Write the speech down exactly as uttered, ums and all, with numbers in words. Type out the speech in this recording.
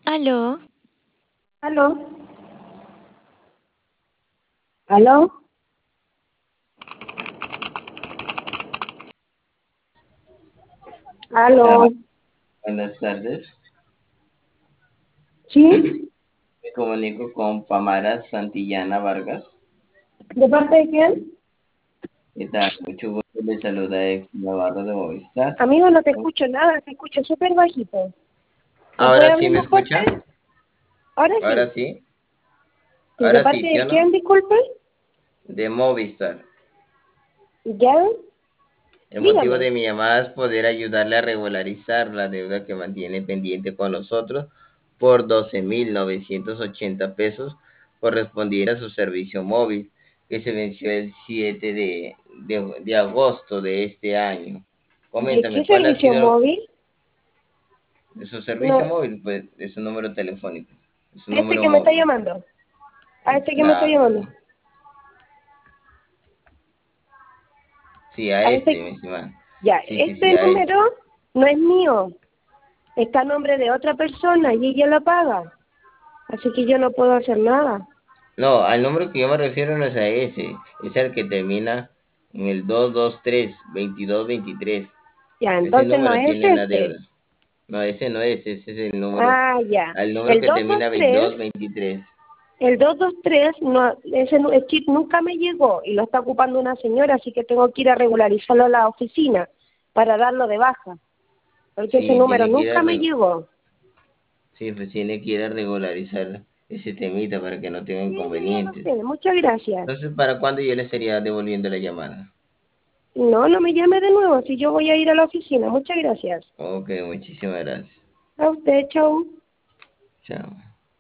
Aló, ¿Aló? ¿Aló? Ah, ¿Aló? buenas tardes. ¿Sí? Me comunico con Pamara Santillana Vargas. ¿De parte de quién? ¿Qué tal? Mucho gusto. Le saluda ex Navarro de Movistar. Amigo, no te escucho nada, te escucho súper bajito. ¿Me puede Ahora sí hablar me más fuerte? escucha. Ahora Ahora sí. sí. ¿Sí, de Ahora sí, parte ¿sí de o no? quién, disculpe? De Movistar. ¿Ya? El motivo Dígame. de mi llamada es poder ayudarle a regularizar la deuda que mantiene pendiente con nosotros por doce mil novecientos ochenta pesos correspondiente a su servicio móvil, que se venció el siete de, de, de agosto de este año. ¿De qué Coméntame, ¿cuál ha servicio sido móvil? de su servicio No, móvil? Pues de su número telefónico, de su a este número que me está móvil. llamando. A este que me está Exacto. llamando. Sí, a A este, este, mi estimada. ya, Sí, sí, sí, este a número este. no es mío. Está a nombre de otra persona y ella lo paga. Así que yo no puedo hacer nada. No, al número que yo me refiero no es a ese, es el que termina en el dos dos tres, veintidós veintitrés. Ya, Ese entonces no número es tiene la este. deuda. No, ese no es, ese es el número, Ah, ya. al número El que termina veintidós doscientos veintitrés. veintitrés. El doscientos veintitrés, no, ese nu- el chip nunca me llegó y lo está ocupando una señora, así que tengo que ir a regularizarlo a la oficina para darlo de baja, porque ese Sí, número tiene que ir a, nunca me re- llegó. sí, pues tiene que ir a regularizar ese temita para que no tenga Sí, eso ya lo inconvenientes. sé, muchas gracias. Entonces, ¿para cuándo yo le estaría devolviendo la llamada? No, no me llame de nuevo, si yo voy a ir a la oficina, muchas gracias. Ok, muchísimas gracias. A usted, chau. Chao.